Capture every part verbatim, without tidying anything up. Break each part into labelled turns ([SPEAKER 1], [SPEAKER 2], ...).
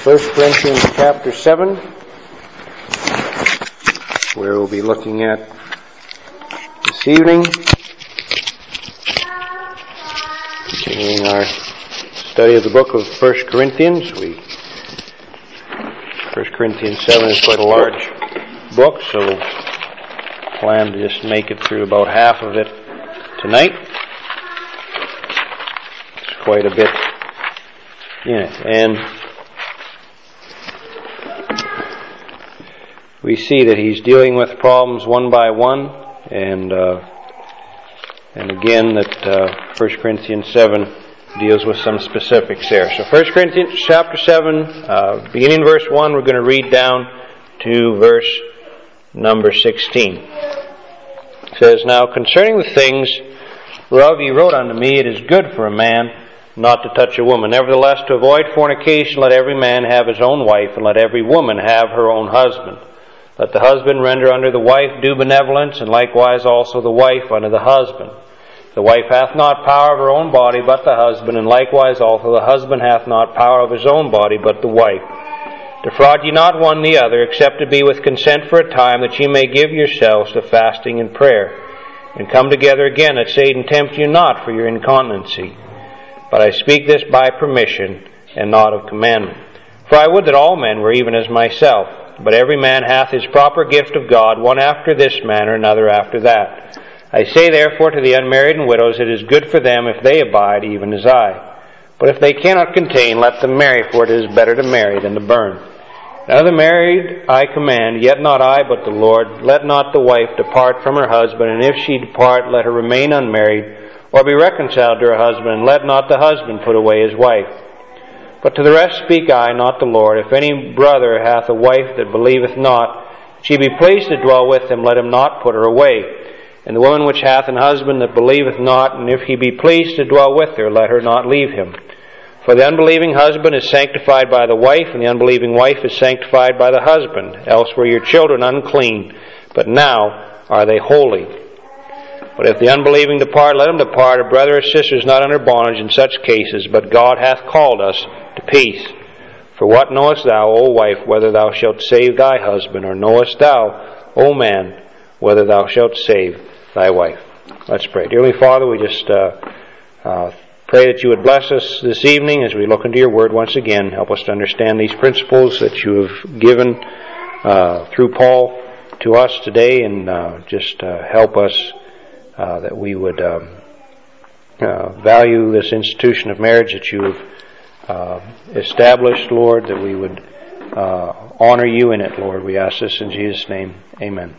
[SPEAKER 1] First Corinthians chapter seven, where we'll be looking at this evening, continuing our study of the book of First Corinthians. We First Corinthians seven is quite a large book, so we'll plan to just make it through about half of it tonight. It's quite a bit in it, and we see that he's dealing with problems one by one, and uh, and again that uh, First Corinthians seven deals with some specifics there. So First Corinthians chapter seven, uh, beginning verse one, we're going to read down to verse number sixteen. It says, "Now concerning the things whereof ye wrote unto me, it is good for a man not to touch a woman. Nevertheless, to avoid fornication, let every man have his own wife, and let every woman have her own husband. Let the husband render unto the wife due benevolence, and likewise also the wife unto the husband. The wife hath not power of her own body, but the husband, and likewise also the husband hath not power of his own body, but the wife. Defraud ye not one the other, except to be with consent for a time, that ye may give yourselves to fasting and prayer, and come together again, that Satan tempt you not for your incontinency. But I speak this by permission, and not of commandment. For I would that all men were even as myself. But every man hath his proper gift of God, one after this manner, another after that. I say therefore to the unmarried and widows, it is good for them if they abide, even as I. But if they cannot contain, let them marry, for it is better to marry than to burn. Now the married I command, yet not I, but the Lord, let not the wife depart from her husband, and if she depart, let her remain unmarried, or be reconciled to her husband, and let not the husband put away his wife. But to the rest speak I, not the Lord. If any brother hath a wife that believeth not, she be pleased to dwell with him, let him not put her away. And the woman which hath an husband that believeth not, and if he be pleased to dwell with her, let her not leave him. For the unbelieving husband is sanctified by the wife, and the unbelieving wife is sanctified by the husband. Else were your children unclean, but now are they holy. But if the unbelieving depart, let him depart. A brother or sister is not under bondage in such cases, but God hath called us to peace. For what knowest thou, O wife, whether thou shalt save thy husband, or knowest thou, O man, whether thou shalt save thy wife?" Let's pray. Dearly Father, we just uh, uh, pray that you would bless us this evening as we look into your word once again. Help us to understand these principles that you have given uh, through Paul to us today, and uh, just uh, help us uh, that we would um, uh, value this institution of marriage that you have Uh, established, Lord, that we would uh, honor you in it, Lord. We ask this in Jesus' name. Amen.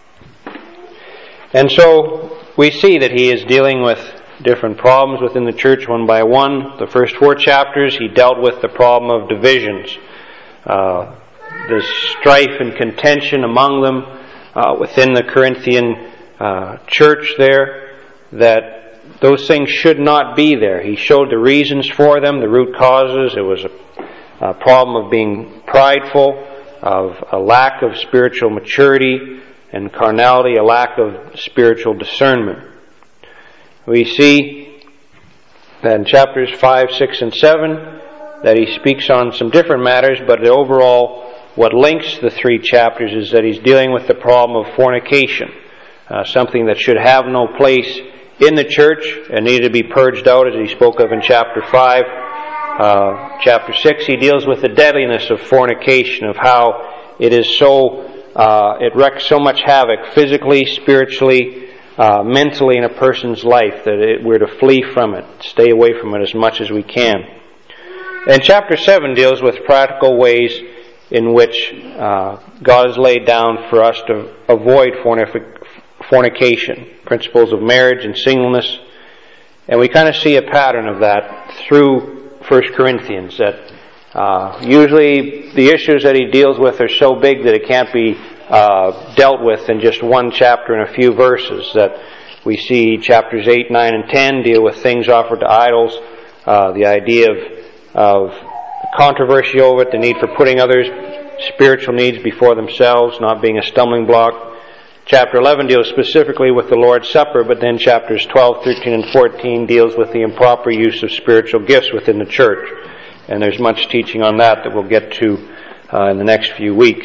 [SPEAKER 1] And so we see that he is dealing with different problems within the church one by one. The first four chapters he dealt with the problem of divisions, uh, the strife and contention among them uh, within the Corinthian uh, church there, that those things should not be there. He showed the reasons for them, the root causes. It was a, a problem of being prideful, of a lack of spiritual maturity and carnality, a lack of spiritual discernment. We see that in chapters five, six, and seven that he speaks on some different matters, but the overall, what links the three chapters is that he's dealing with the problem of fornication, uh, something that should have no place in the church and needed to be purged out, as he spoke of in chapter five. Uh, chapter six, he deals with the deadliness of fornication, of how it is so, uh, it wreaks so much havoc physically, spiritually, uh, mentally in a person's life that it, we're to flee from it, stay away from it as much as we can. And chapter seven deals with practical ways in which uh, God has laid down for us to avoid fornication. fornication, principles of marriage and singleness. And we kind of see a pattern of that through First Corinthians, that uh, usually the issues that he deals with are so big that it can't be uh, dealt with in just one chapter and a few verses. That we see chapters eight, nine, and ten deal with things offered to idols, uh, the idea of, of controversy over it, the need for putting others' spiritual needs before themselves, not being a stumbling block. Chapter eleven deals specifically with the Lord's Supper, but then chapters twelve, thirteen, and fourteen deals with the improper use of spiritual gifts within the church. And there's much teaching on that that we'll get to uh, in the next few weeks.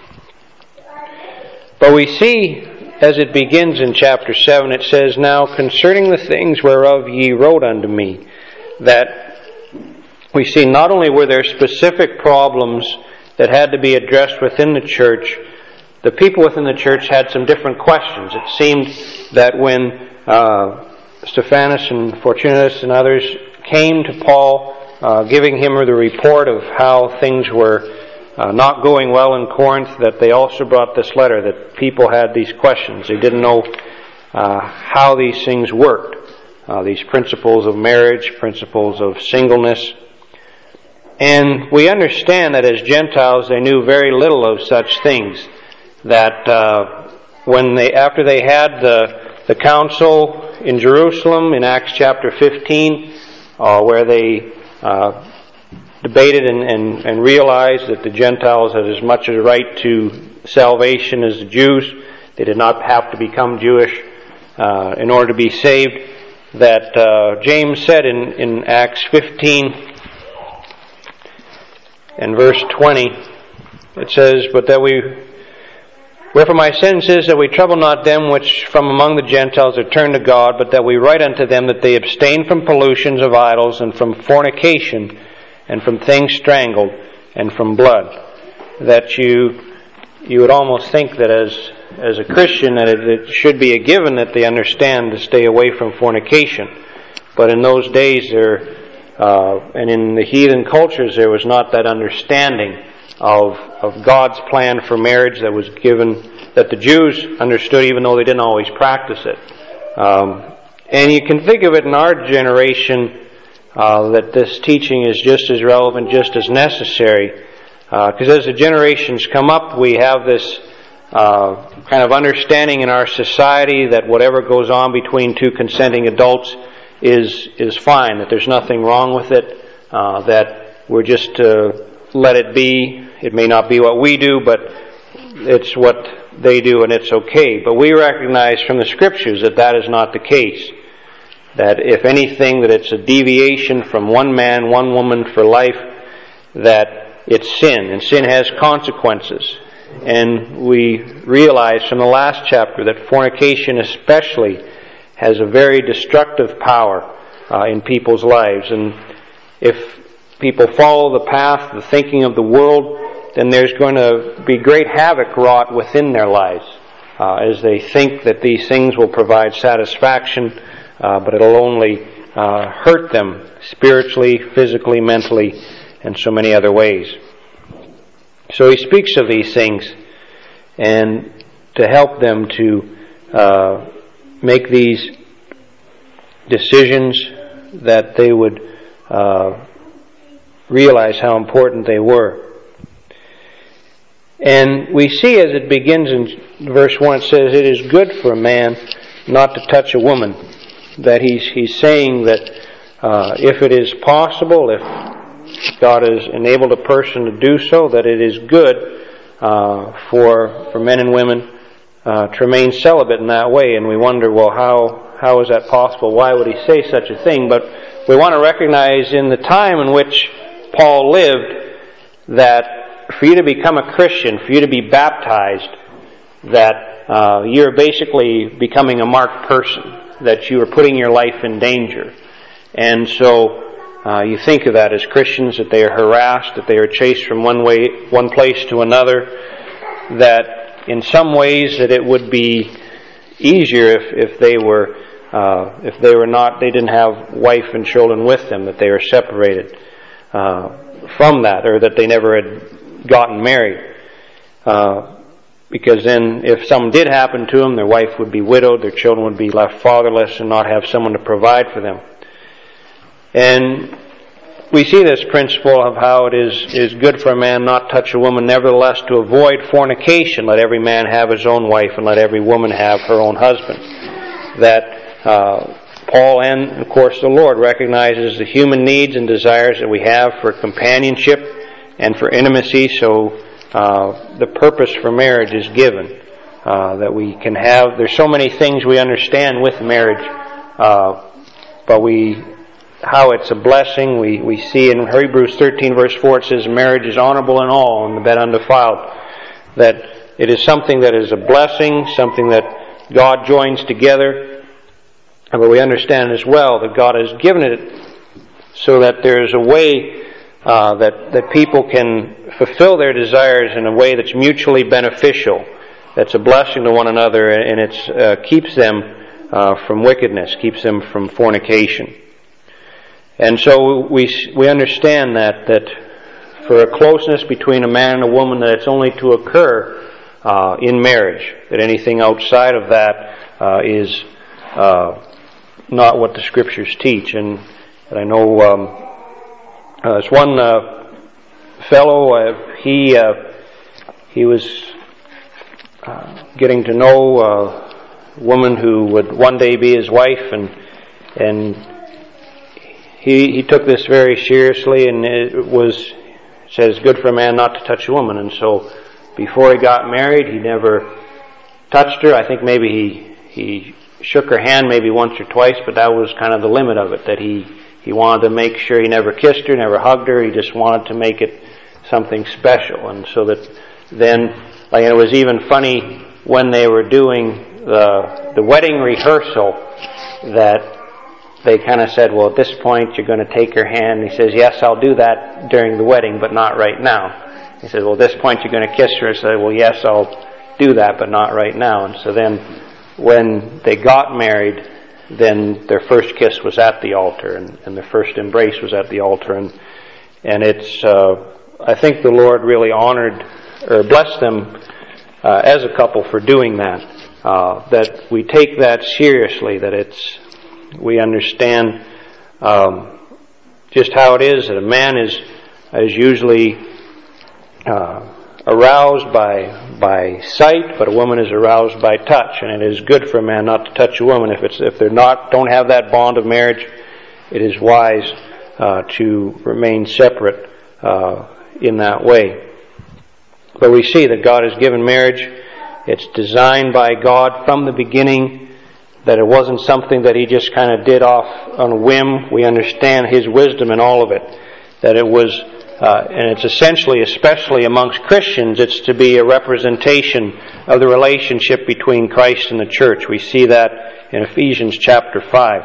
[SPEAKER 1] But we see, as it begins in chapter seven, it says, "Now concerning the things whereof ye wrote unto me," that we see not only were there specific problems that had to be addressed within the church, the people within the church had some different questions. It seemed that when uh, Stephanus and Fortunatus and others came to Paul, uh, giving him the report of how things were uh, not going well in Corinth, that they also brought this letter, that people had these questions. They didn't know uh, how these things worked, uh, these principles of marriage, principles of singleness. And we understand that as Gentiles they knew very little of such things. That uh, when they, after they had the the council in Jerusalem in Acts chapter fifteen, uh, where they uh, debated and, and, and realized that the Gentiles had as much a right to salvation as the Jews, they did not have to become Jewish uh, in order to be saved. That uh, James said in, in Acts fifteen. In verse twenty, it says, "But that we, wherefore my sentence is that we trouble not them which from among the Gentiles are turned to God, but that we write unto them that they abstain from pollutions of idols, and from fornication, and from things strangled, and from blood." That you you would almost think that as as a Christian that it, it should be a given that they understand to stay away from fornication. But in those days there Uh, and in the heathen cultures, there was not that understanding of of God's plan for marriage that was given, that the Jews understood, even though they didn't always practice it. Um, and you can think of it in our generation uh, that this teaching is just as relevant, just as necessary, because uh, as the generations come up, we have this uh, kind of understanding in our society that whatever goes on between two consenting adults is is fine, that there's nothing wrong with it, uh, that we're just to let it be. It may not be what we do, but it's what they do and it's okay. But we recognize from the Scriptures that that is not the case. That if anything, that it's a deviation from one man, one woman for life, that it's sin, and sin has consequences. And we realize from the last chapter that fornication especially has a very destructive power uh, in people's lives. And if people follow the path, the thinking of the world, then there's going to be great havoc wrought within their lives uh, as they think that these things will provide satisfaction, uh, but it'll only uh, hurt them spiritually, physically, mentally, and so many other ways. So he speaks of these things and to help them to uh, make these decisions, that they would uh, realize how important they were. And we see as it begins in verse one, it says, "It is good for a man not to touch a woman." That he's he's saying that uh, if it is possible, if God has enabled a person to do so, that it is good uh, for for men and women Uh, to remain celibate in that way. And we wonder, well, how how is that possible? Why would he say such a thing? But we want to recognize in the time in which Paul lived that for you to become a Christian, for you to be baptized, that uh, you're basically becoming a marked person, that you are putting your life in danger. And so uh, you think of that as Christians, that they are harassed, that they are chased from one way, one place to another, that in some ways that it would be easier if, if they were uh, if they were not they didn't have wife and children with them, that they were separated uh, from that, or that they never had gotten married, uh, because then if something did happen to them, their wife would be widowed, their children would be left fatherless and not have someone to provide for them. And we see this principle of how it is, is good for a man not touch a woman, nevertheless to avoid fornication, let every man have his own wife, and let every woman have her own husband. That uh, Paul and, of course, the Lord recognizes the human needs and desires that we have for companionship and for intimacy, so uh, the purpose for marriage is given. Uh, that we can have, there's so many things we understand with marriage, uh, but we how it's a blessing. We we see in Hebrews thirteen verse four it says marriage is honorable in all and the bed undefiled. That it is something that is a blessing, something that God joins together. But we understand as well that God has given it so that there is a way uh, that, that people can fulfill their desires in a way that's mutually beneficial, that's a blessing to one another, and it uh, keeps them uh, from wickedness, keeps them from fornication. And so we we understand that, that for a closeness between a man and a woman, that it's only to occur uh, in marriage, that anything outside of that uh, is uh, not what the Scriptures teach. And, and I know um, uh, this one uh, fellow, uh, he uh, he was uh, getting to know a woman who would one day be his wife, and and he he took this very seriously, and it was says good for a man not to touch a woman. And so before he got married, he never touched her. I think maybe he he shook her hand maybe once or twice, but that was kind of the limit of it, that he he wanted to make sure he never kissed her, never hugged her. He just wanted to make it something special. And so that then, like, it was even funny when they were doing the the wedding rehearsal, that they kind of said, well, at this point you're going to take her hand. He says, yes, I'll do that during the wedding, but not right now. He says, well, at this point you're going to kiss her. I said, well, yes, I'll do that, but not right now. And so then when they got married, then their first kiss was at the altar, and, and their first embrace was at the altar. And and it's, uh, I think the Lord really honored or blessed them uh, as a couple for doing that. Uh, that we take that seriously, that it's, we understand um, just how it is that a man is is usually uh, aroused by by sight, but a woman is aroused by touch, and it is good for a man not to touch a woman. If it's if they're not don't have that bond of marriage, it is wise uh, to remain separate uh, in that way. But we see that God has given marriage. It's designed by God from the beginning, that it wasn't something that He just kind of did off on a whim. We understand His wisdom in all of it. That it was, uh, and it's essentially, especially amongst Christians, it's to be a representation of the relationship between Christ and the church. We see that in Ephesians chapter five.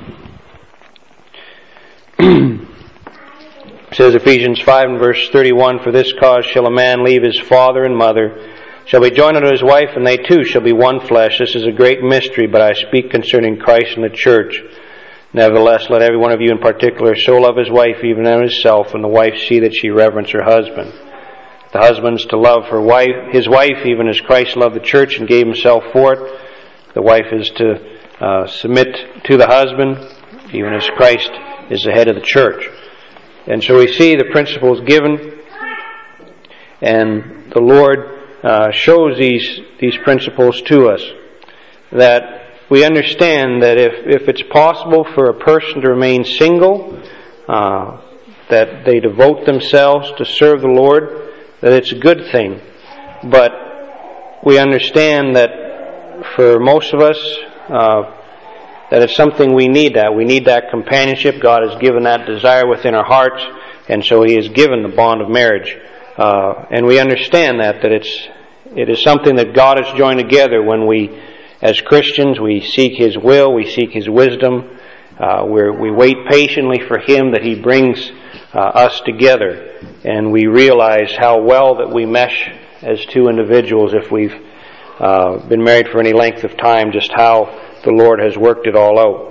[SPEAKER 1] It says, Ephesians five and verse thirty-one, for this cause shall a man leave his father and mother, shall be joined unto his wife, and they two shall be one flesh. This is a great mystery, but I speak concerning Christ and the church. Nevertheless, let every one of you in particular so love his wife even as himself, and the wife see that she reverence her husband. The husband's to love her wife, his wife, even as Christ loved the church and gave himself for it. The wife is to uh, submit to the husband, even as Christ is the head of the church. And so we see the principles given, and the Lord Uh, shows these these principles to us, that we understand that if, if it's possible for a person to remain single, uh, that they devote themselves to serve the Lord, that it's a good thing. But we understand that for most of us, uh, that it's something we need that. We need that companionship. God has given that desire within our hearts, and so He has given the bond of marriage. Uh, and we understand that, that it's It is something that God has joined together when we, as Christians, we seek His will, we seek His wisdom, uh, where we wait patiently for Him that He brings uh, us together, and we realize how well that we mesh as two individuals if we've uh, been married for any length of time, just how the Lord has worked it all out.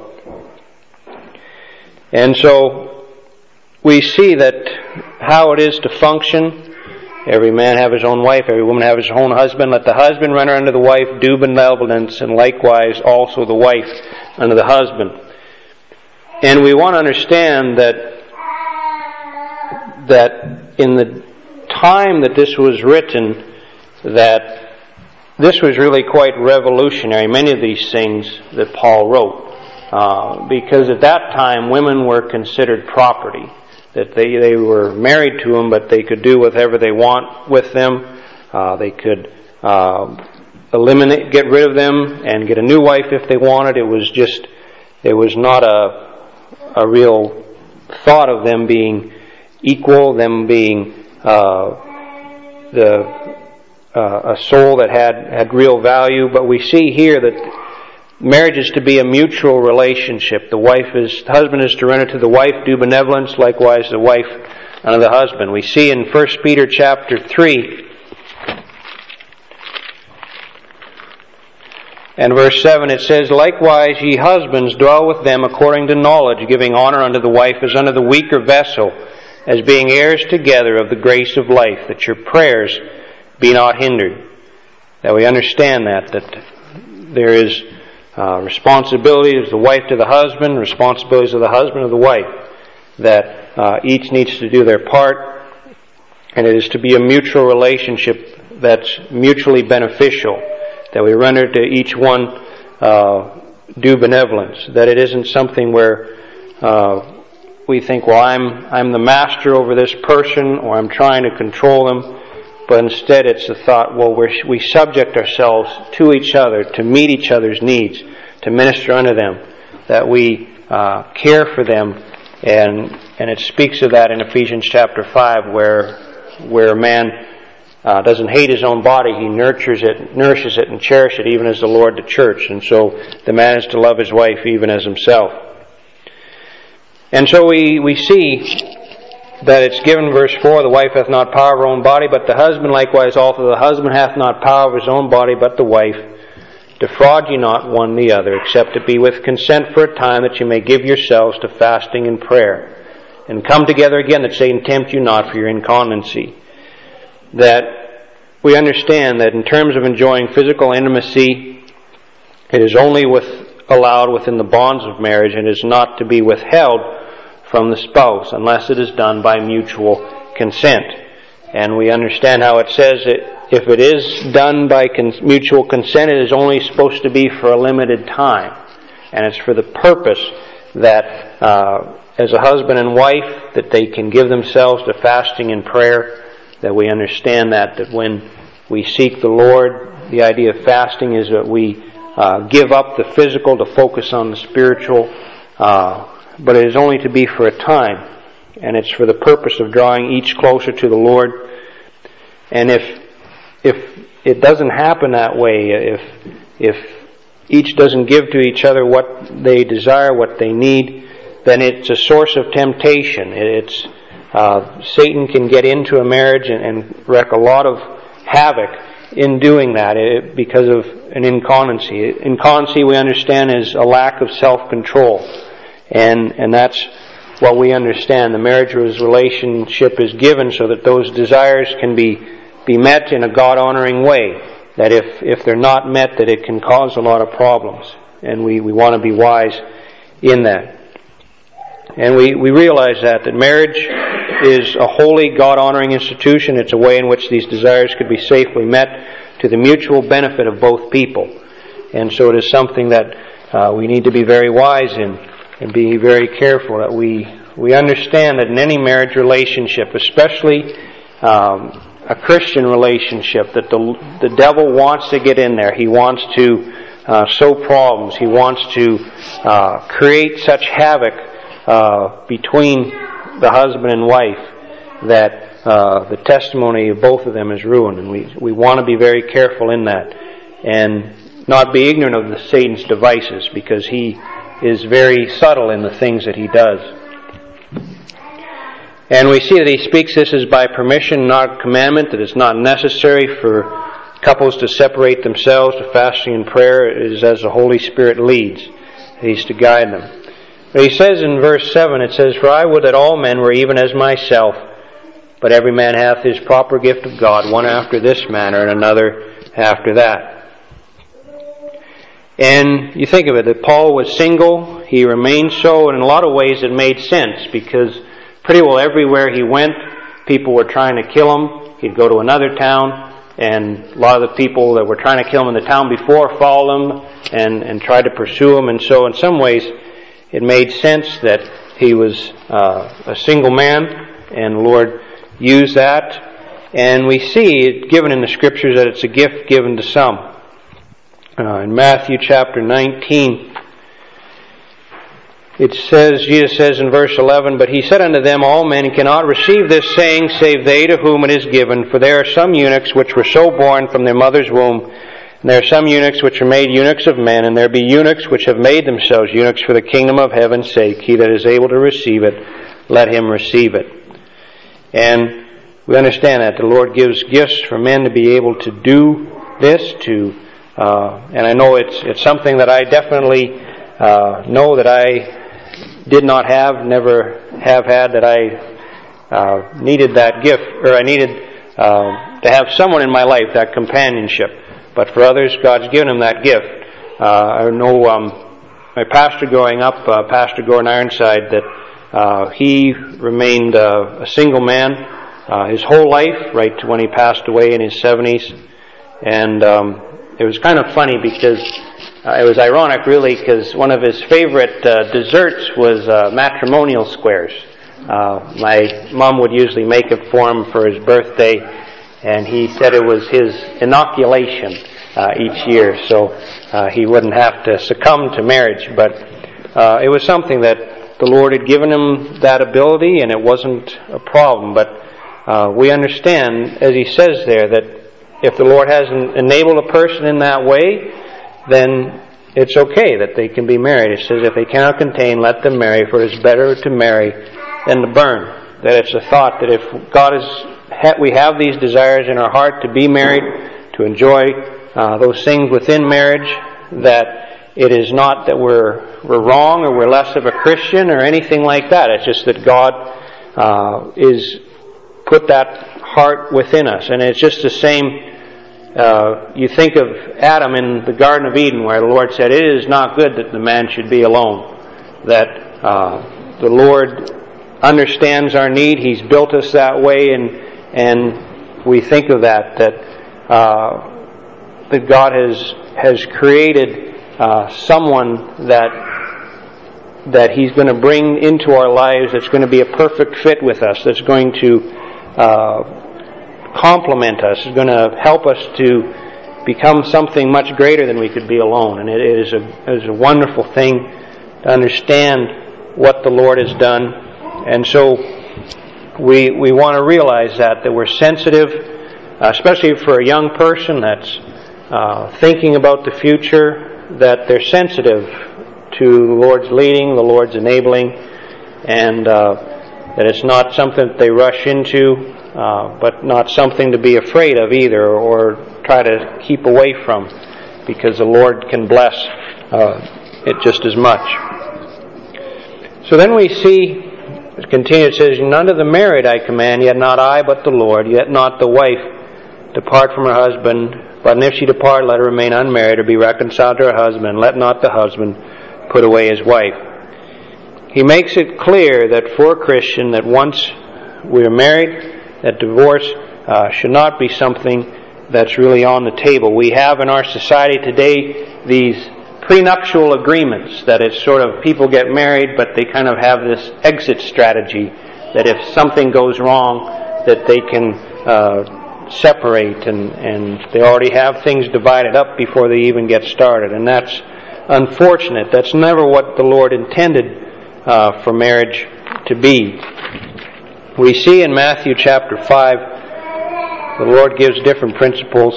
[SPEAKER 1] And so we see that how it is to function. Every man have his own wife, every woman have his own husband. Let the husband render unto the wife due benevolence, and likewise also the wife unto the husband. And we want to understand that that in the time that this was written, that this was really quite revolutionary, many of these things that Paul wrote. Uh, because at that time, women were considered property. That they, they were married to them, but they could do whatever they want with them. Uh, they could uh, eliminate, get rid of them, and get a new wife if they wanted. It was just, it was not a a real thought of them being equal, them being uh, the uh, a soul that had, had real value. But we see here that marriage is to be a mutual relationship. The wife is, the husband is to render to the wife due benevolence, likewise the wife unto the husband. We see in First Peter chapter three and verse seven, it says, "Likewise ye husbands dwell with them according to knowledge, giving honor unto the wife as unto the weaker vessel, as being heirs together of the grace of life, that your prayers be not hindered." That we understand that, that there is uh, responsibilities of the wife to the husband, responsibilities of the husband to the wife, that uh, each needs to do their part, and it is to be a mutual relationship that's mutually beneficial, that we render to each one uh, due benevolence, that it isn't something where uh, we think, well, I'm I'm the master over this person, or I'm trying to control them, but instead it's the thought, well, we're, we subject ourselves to each other, to meet each other's needs, to minister unto them, that we uh, care for them, and and it speaks of that in Ephesians chapter five, where where a man uh, doesn't hate his own body, he nurtures it, nourishes it, and cherishes it, even as the Lord the church. And so the man is to love his wife even as himself. And so we, we see that it's given, verse four, "The wife hath not power of her own body, but the husband. Likewise also the husband hath not power of his own body, but the wife. Defraud ye not one the other, except it be with consent for a time, that ye may give yourselves to fasting and prayer, and come together again, that Satan tempt you not for your incontinency." That we understand that in terms of enjoying physical intimacy, it is only with, allowed within the bonds of marriage, and is not to be withheld from the spouse unless it is done by mutual consent. And we understand how it says that if it is done by con- mutual consent, it is only supposed to be for a limited time. And it's for the purpose that uh, as a husband and wife, that they can give themselves to fasting and prayer, that we understand that, that when we seek the Lord, the idea of fasting is that we uh, give up the physical to focus on the spiritual, uh, but it is only to be for a time, and it's for the purpose of drawing each closer to the Lord. And if if it doesn't happen that way, if if each doesn't give to each other what they desire, what they need, then it's a source of temptation. It's uh, Satan can get into a marriage and, and wreak a lot of havoc in doing that it, because of an incontinency. Incontinency, we understand, is a lack of self-control. And and that's what we understand. The marriage relationship is given so that those desires can be, be met in a God-honoring way. That if, if they're not met, that it can cause a lot of problems. And we, we want to be wise in that. And we, we realize that, that marriage is a holy, God-honoring institution. It's a way in which these desires could be safely met to the mutual benefit of both people. And so it is something that uh, we need to be very wise in, and be very careful that we we understand that in any marriage relationship, especially um, a Christian relationship, that the the devil wants to get in there. He wants to uh, sow problems. He wants to uh, create such havoc uh, between the husband and wife that uh, the testimony of both of them is ruined. And we we want to be very careful in that, and not be ignorant of the Satan's devices, because he is very subtle in the things that he does. And we see that he speaks this as by permission, not commandment, that it's not necessary for couples to separate themselves to fasting and prayer. It is as the Holy Spirit leads. He's to guide them. But he says in verse seven, it says, "For I would that all men were even as myself, but every man hath his proper gift of God, one after this manner, and another after that." And you think of it, that Paul was single, he remained so, and in a lot of ways it made sense, because pretty well everywhere he went, people were trying to kill him. He'd go to another town, and a lot of the people that were trying to kill him in the town before followed him and, and tried to pursue him. And so in some ways it made sense that he was uh, a single man, and the Lord used that. And we see it given in the Scriptures that it's a gift given to some. Uh, in Matthew chapter nineteen it says, Jesus says in verse eleven, "But he said unto them, All men cannot receive this saying, save they to whom it is given. For there are some eunuchs which were so born from their mother's womb, and there are some eunuchs which are made eunuchs of men, and there be eunuchs which have made themselves eunuchs for the kingdom of heaven's sake. He that is able to receive it, let him receive it." And we understand that the Lord gives gifts for men to be able to do this, to, uh, and I know it's it's something that I definitely uh, know that I did not have, never have had, that I uh, needed that gift, or I needed uh, to have someone in my life, that companionship. But for others, God's given them that gift. Uh, I know um, my pastor growing up, uh, Pastor Gordon Ironside, that uh, he remained uh, a single man uh, his whole life, right to when he passed away in his seventies. And um, it was kind of funny because Uh, it was ironic, really, because one of his favorite uh, desserts was uh, matrimonial squares. Uh, my mom would usually make it for him for his birthday, and he said it was his inoculation uh, each year, so uh, he wouldn't have to succumb to marriage. But uh, it was something that the Lord had given him that ability, and it wasn't a problem. But uh, we understand, as he says there, that if the Lord hasn't enabled a person in that way, then it's okay that they can be married. It says, if they cannot contain, let them marry, for it is better to marry than to burn. That it's a thought that if God is, we have these desires in our heart to be married, to enjoy uh, those things within marriage, that it is not that we're we're wrong or we're less of a Christian or anything like that. It's just that God uh, is put that heart within us, and it's just the same. Uh, you think of Adam in the Garden of Eden, where the Lord said, "It is not good that the man should be alone." That uh, the Lord understands our need. He's built us that way, and and we think of that that uh, that God has has created uh, someone that that He's going to bring into our lives that's going to be a perfect fit with us. That's going to Uh, complement us, is going to help us to become something much greater than we could be alone. And it is a, it is a wonderful thing to understand what the Lord has done. And so we we want to realize that, that we're sensitive, uh, especially for a young person that's uh, thinking about the future, that they're sensitive to the Lord's leading, the Lord's enabling, and uh, that it's not something that they rush into, Uh, but not something to be afraid of either, or try to keep away from, because the Lord can bless uh, it just as much. So then we see, it continues, it says, "None of the married I command, yet not I, but the Lord, yet not the wife depart from her husband, but if she depart, let her remain unmarried, or be reconciled to her husband. Let not the husband put away his wife." He makes it clear that for a Christian, that once we are married, that divorce uh, should not be something that's really on the table. We have in our society today these prenuptial agreements, that it's sort of people get married, but they kind of have this exit strategy, that if something goes wrong, that they can uh, separate, and, and they already have things divided up before they even get started. And that's unfortunate. That's never what the Lord intended uh, for marriage to be. We see in Matthew chapter five, the Lord gives different principles.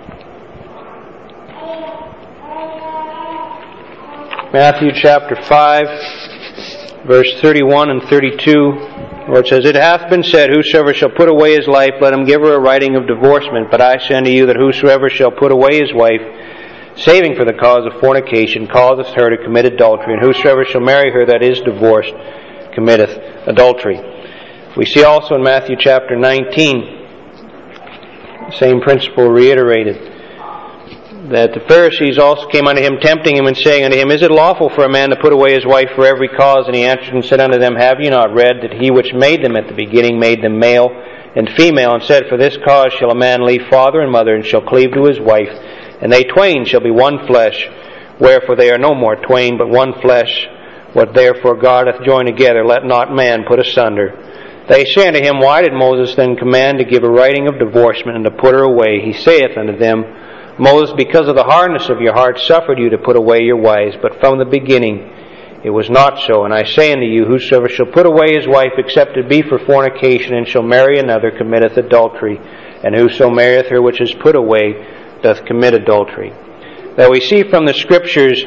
[SPEAKER 1] Matthew chapter five, verse thirty-one and thirty-two, where it says, "It hath been said, Whosoever shall put away his life, let him give her a writing of divorcement. But I say unto you that whosoever shall put away his wife, saving for the cause of fornication, causeth her to commit adultery. And whosoever shall marry her that is divorced, committeth adultery." We see also in Matthew chapter nineteen, the same principle reiterated, that the Pharisees also came unto him, tempting him, and saying unto him, "Is it lawful for a man to put away his wife for every cause?" And he answered and said unto them, "Have ye not read that he which made them at the beginning made them male and female, and said, For this cause shall a man leave father and mother, and shall cleave to his wife, and they twain shall be one flesh. Wherefore they are no more twain, but one flesh. What therefore God hath joined together, let not man put asunder." They say unto him, "Why did Moses then command to give a writing of divorcement, and to put her away?" He saith unto them, "Moses, because of the hardness of your heart, suffered you to put away your wives, but from the beginning it was not so. And I say unto you, whosoever shall put away his wife, except it be for fornication, and shall marry another, committeth adultery. And whoso marrieth her which is put away, doth commit adultery. Now we see from the Scriptures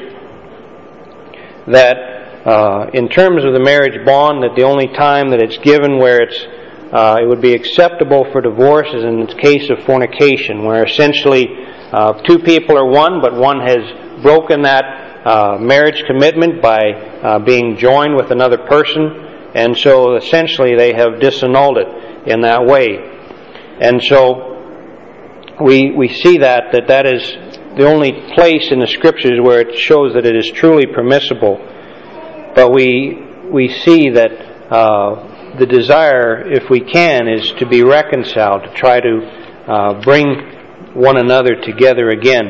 [SPEAKER 1] that uh, in terms of the marriage bond, that the only time that it's given where it's uh, it would be acceptable for divorce is in the case of fornication, where essentially uh, two people are one, but one has broken that uh, marriage commitment by uh, being joined with another person, and so essentially they have disannulled it in that way. And so we we see that that that is the only place in the Scriptures where it shows that it is truly permissible. But we we see that uh, the desire, if we can, is to be reconciled, to try to uh, bring one another together again.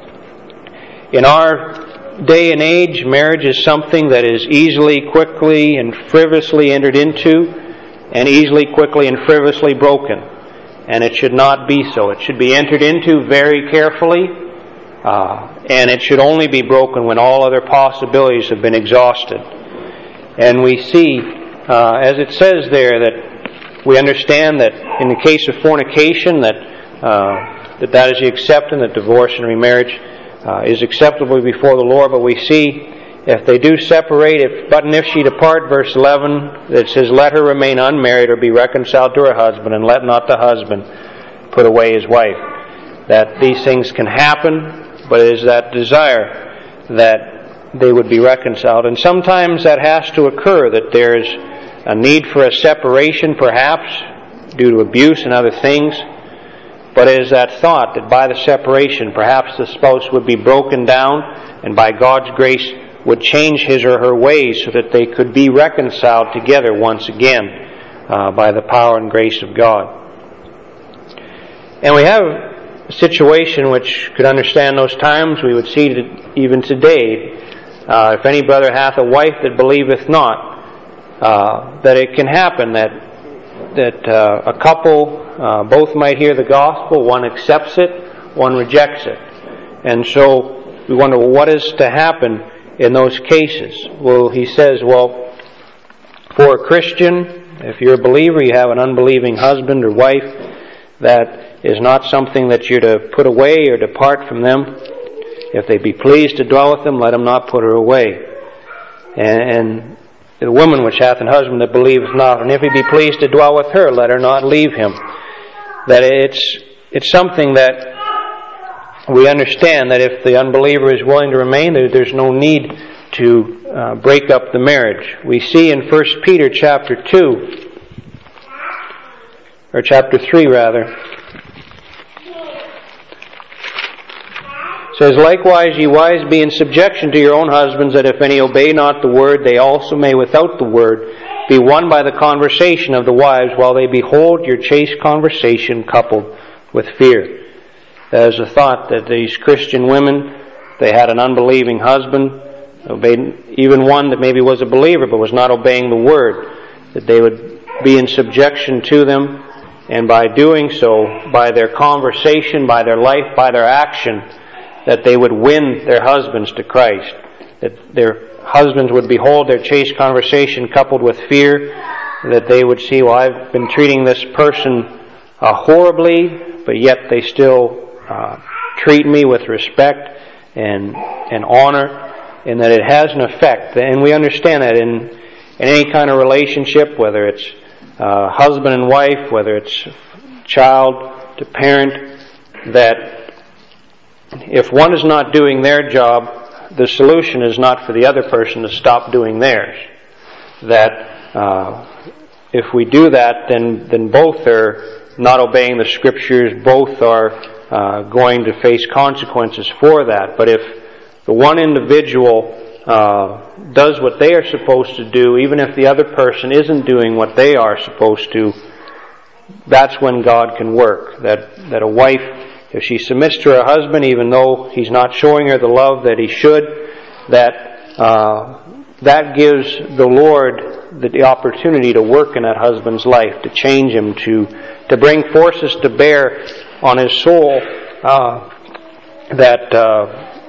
[SPEAKER 1] In our day and age, marriage is something that is easily, quickly, and frivolously entered into, and easily, quickly, and frivolously broken. And it should not be so. It should be entered into very carefully, uh, and it should only be broken when all other possibilities have been exhausted. And we see, uh, as it says there, that we understand that in the case of fornication, that uh, that, that is the acceptance, that divorce and remarriage uh, is acceptable before the Lord. But we see, if they do separate, if, but and if she depart, verse eleven, it says, let her remain unmarried or be reconciled to her husband, and let not the husband put away his wife. That these things can happen, but it is that desire that they would be reconciled. And sometimes that has to occur, that there's a need for a separation, perhaps, due to abuse and other things. But it is that thought that by the separation, perhaps the spouse would be broken down, and by God's grace would change his or her ways so that they could be reconciled together once again uh, by the power and grace of God. And we have a situation which could understand those times. We would see that even today, uh, if any brother hath a wife that believeth not, uh, that it can happen that that uh, a couple uh, both might hear the gospel, one accepts it, one rejects it. And so we wonder, well, what is to happen in those cases? Well, he says, well, for a Christian, if you're a believer, you have an unbelieving husband or wife, that is not something that you're to put away or depart from them. If they be pleased to dwell with them, let them not put her away. And, and the woman which hath an husband that believeth not, and if he be pleased to dwell with her, let her not leave him. That it's it's something that we understand, that if the unbeliever is willing to remain, there's no need to uh, break up the marriage. We see in First Peter chapter two, or chapter three rather, it says, likewise ye wives be in subjection to your own husbands, that if any obey not the word, they also may without the word be won by the conversation of the wives, while they behold your chaste conversation coupled with fear. There's a thought that these Christian women, they had an unbelieving husband, obeyed, even one that maybe was a believer but was not obeying the word, that they would be in subjection to them, and by doing so, by their conversation, by their life, by their action, that they would win their husbands to Christ. That their husbands would behold their chaste conversation coupled with fear, that they would see, well, I've been treating this person uh, horribly, but yet they still uh, treat me with respect and and honor, and that it has an effect. And we understand that in, in any kind of relationship, whether it's uh, husband and wife, whether it's child to parent, that if one is not doing their job, the solution is not for the other person to stop doing theirs. That uh, if we do that, then then both are not obeying the Scriptures, both are uh, going to face consequences for that. But if the one individual uh, does what they are supposed to do, even if the other person isn't doing what they are supposed to, that's when God can work. That that a wife, if she submits to her husband, even though he's not showing her the love that he should, that uh, that gives the Lord the, the opportunity to work in that husband's life, to change him, to to bring forces to bear on his soul uh, that uh,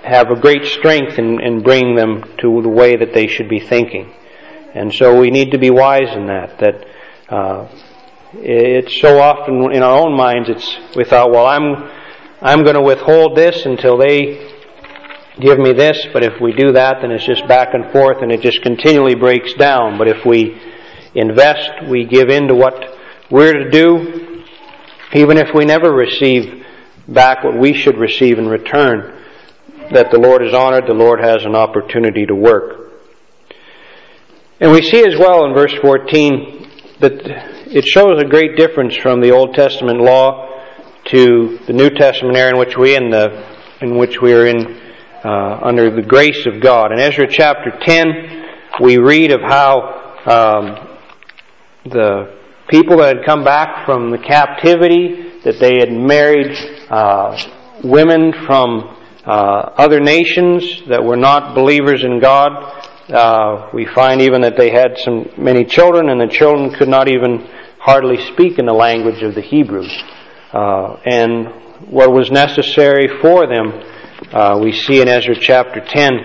[SPEAKER 1] have a great strength in, in bringing them to the way that they should be thinking. And so we need to be wise in that. That uh, it's so often in our own minds, it's we thought, well, I'm I'm going to withhold this until they give me this. But if we do that, then it's just back and forth, and it just continually breaks down. But if we invest, we give in to what we're to do, even if we never receive back what we should receive in return, that the Lord is honored, the Lord has an opportunity to work. And we see as well in verse fourteen that it shows a great difference from the Old Testament law to the New Testament era in which we in the in which we are in uh, under the grace of God. In Ezra chapter ten, we read of how um, the people that had come back from the captivity, that they had married uh, women from uh, other nations that were not believers in God. Uh, we find even that they had some many children, and the children could not even hardly speak in the language of the Hebrews. Uh, and what was necessary for them, uh, we see in Ezra chapter ten,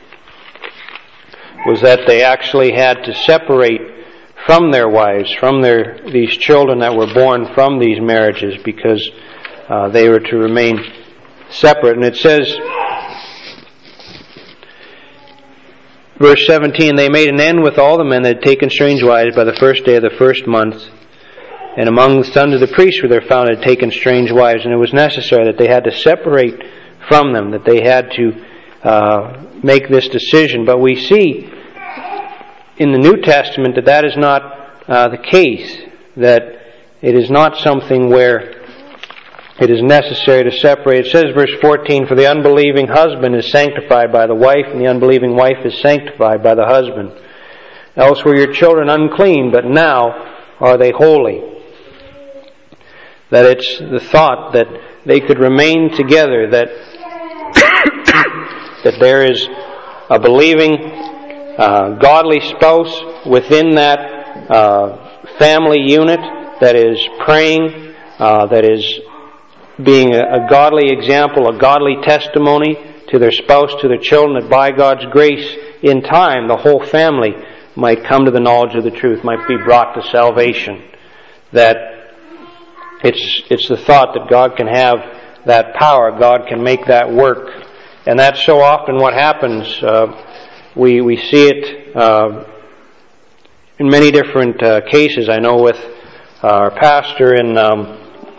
[SPEAKER 1] was that they actually had to separate from their wives, from their these children that were born from these marriages, because uh, they were to remain separate. And it says, verse seventeen, they made an end with all the men that had taken strange wives by the first day of the first month. And among the sons of the priests were there found that had taken strange wives. And it was necessary that they had to separate from them, that they had to uh, make this decision. But we see in the New Testament that that is not uh, the case, that it is not something where it is necessary to separate. It says, verse fourteen, for the unbelieving husband is sanctified by the wife, and the unbelieving wife is sanctified by the husband. Else were your children unclean, but now are they holy. That it's the thought that they could remain together, that that there is a believing, uh, godly spouse within that uh, family unit that is praying, uh, that is being a, a godly example, a godly testimony to their spouse, to their children, that by God's grace, in time, the whole family might come to the knowledge of the truth, might be brought to salvation. That it's it's the thought that God can have that power, God can make that work. And that's so often what happens. Uh, we we see it uh, in many different uh, cases. I know with our pastor in um,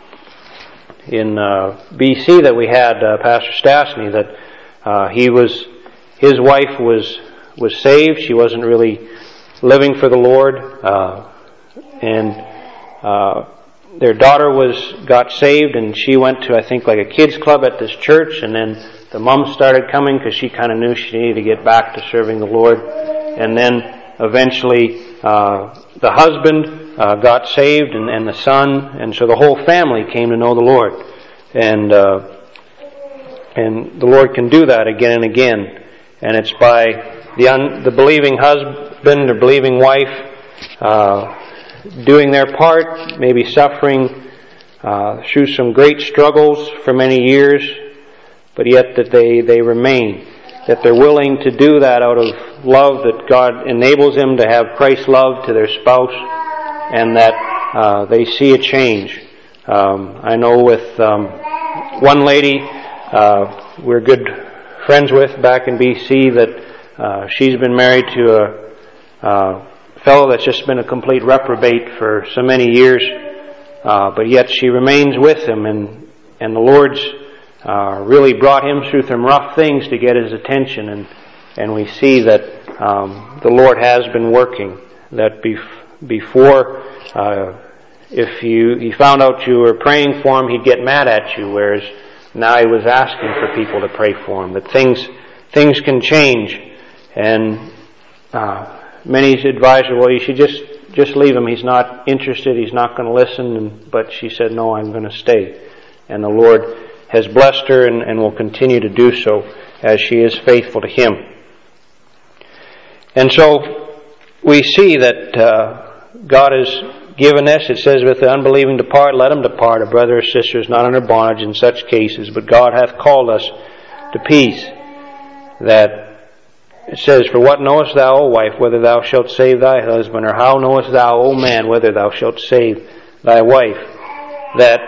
[SPEAKER 1] in uh, B C that we had, uh, Pastor Stastny, that uh, he was his wife was was saved. She wasn't really living for the Lord, uh, and uh, their daughter was got saved, and she went to, I think, like a kids club at this church, and then the mom started coming because she kind of knew she needed to get back to serving the Lord. And then eventually uh, the husband uh, got saved, and, and the son, and so the whole family came to know the Lord. And uh, and the Lord can do that again and again. And it's by the un, the believing husband or believing wife uh, doing their part, maybe suffering uh, through some great struggles for many years, but yet that they, they remain, that they're willing to do that out of love, that God enables them to have Christ's love to their spouse, and that uh, they see a change. Um, I know with um, one lady uh, we're good friends with back in B C, that uh, she's been married to a uh, fellow that's just been a complete reprobate for so many years, uh, but yet she remains with him, and and the Lord's uh, really brought him through some rough things to get his attention, and and we see that um, the Lord has been working. That bef- before, uh, if you he found out you were praying for him, he'd get mad at you, whereas now he was asking for people to pray for him. That things things can change, and uh, many advised her, well, you should just, just leave him. He's not interested. He's not going to listen. And, but she said, no, I'm going to stay. And the Lord has blessed her, and, and will continue to do so as she is faithful to Him. And so we see that uh, God has given this. It says, with the unbelieving depart, let him depart. A brother or sister is not under bondage in such cases, but God hath called us to peace. that it says, "For what knowest thou, O wife, whether thou shalt save thy husband? Or how knowest thou, O man, whether thou shalt save thy wife?" That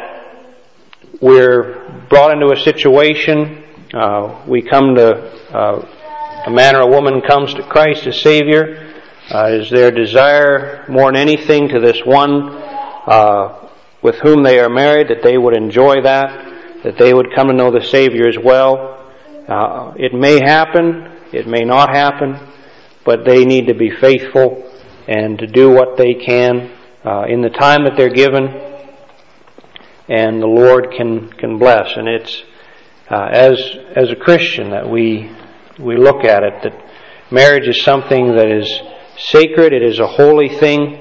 [SPEAKER 1] we're brought into a situation, uh, we come to, uh, a man or a woman comes to Christ as Savior. Uh, is their desire more than anything to this one uh, with whom they are married, that they would enjoy that, that they would come to know the Savior as well. Uh, it may happen, it may not happen, but they need to be faithful and to do what they can uh, in the time that they're given, and the Lord can can bless. And it's uh, as as a Christian that we we look at it, that marriage is something that is sacred, it is a holy thing,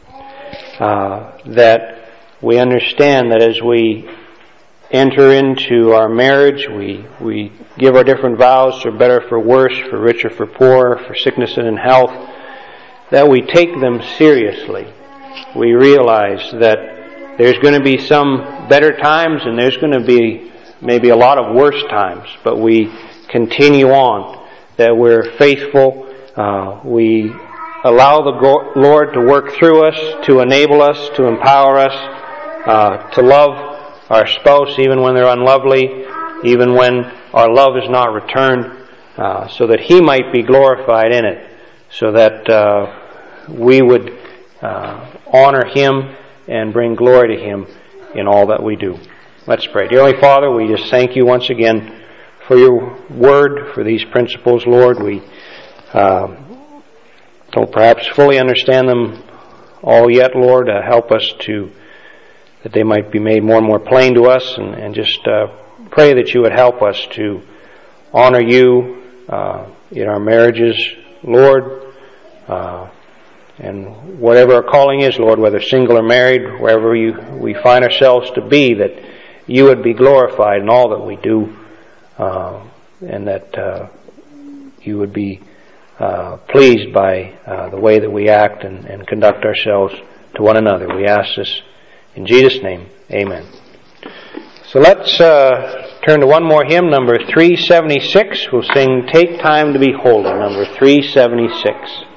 [SPEAKER 1] uh, that we understand that as we enter into our marriage, we we give our different vows, for better, for worse, for richer, for poorer, for sickness and in health, that we take them seriously. We realize that there's going to be some better times and there's going to be maybe a lot of worse times, but we continue on, that we're faithful, uh, we allow the Lord to work through us, to enable us, to empower us, uh, to love our spouse even when they're unlovely, even when our love is not returned, uh, so that He might be glorified in it, so that uh, we would uh, honor Him and bring glory to Him in all that we do. Let's pray. Dear Heavenly Father, we just thank You once again for Your Word, for these principles, Lord. We uh, don't perhaps fully understand them all yet, Lord. Uh, help us to, that they might be made more and more plain to us, and, and just uh, pray that You would help us to honor You uh, in our marriages, Lord, uh, and whatever our calling is, Lord, whether single or married, wherever you, we find ourselves to be, that You would be glorified in all that we do, uh, and that uh, You would be uh, pleased by uh, the way that we act and, and conduct ourselves to one another. We ask this in Jesus' name. Amen. So let's uh, turn to one more hymn, number three seventy-six. We'll sing "Take Time to Be Holy," number three seventy-six.